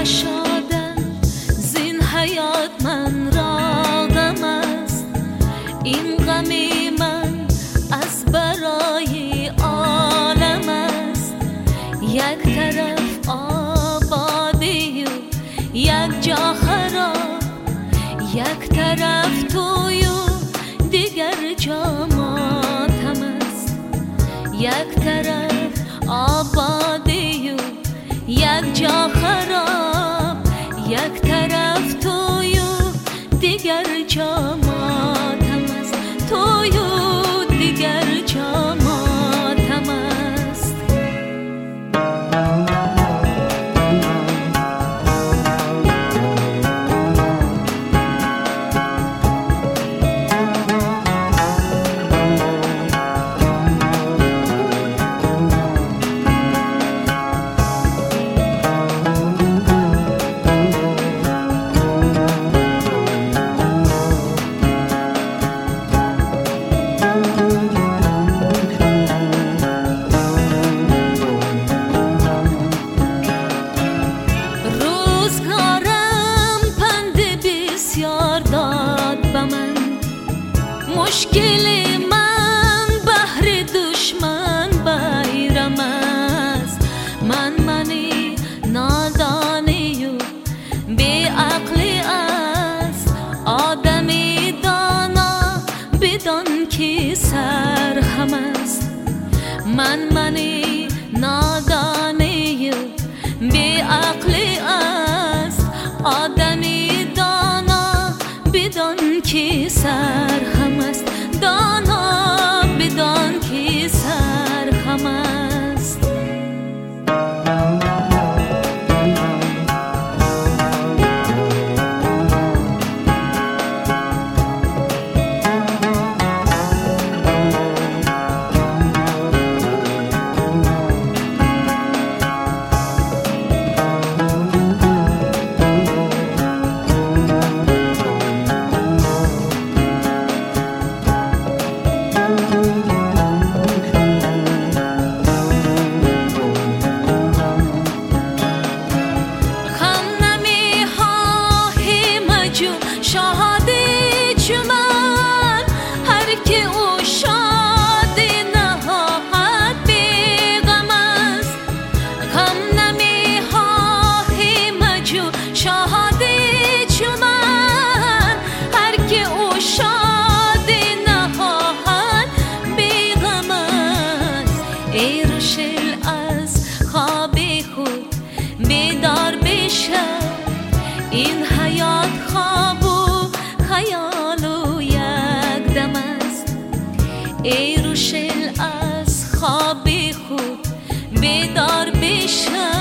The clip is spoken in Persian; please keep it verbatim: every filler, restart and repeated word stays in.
نشدن زین حیات من را غم است. این غم من از برای عالم است. یک طرف آبادی و یک جا خراب، یک طرف توی و دیگر جا ماتم است. یک طرف آبادی و یک جا خراب، یک طرف توی و دیگر جا ماتم است. توی و دیگر جا ماتم است. مشکل من بهر دشمن بیرم است. من منی نادانی و بی عقلی است. آدمی دانا بدان که سرخم است. من منی نادانی و بی عقلی است. آدمی دانا بدان که سرخم است. دانا بدان که سرخم است. ای روشل از خواب خود بیدار بشه. این حیات خواب و خیال و یک دم است. ای روشل از خواب خود بیدار بشه.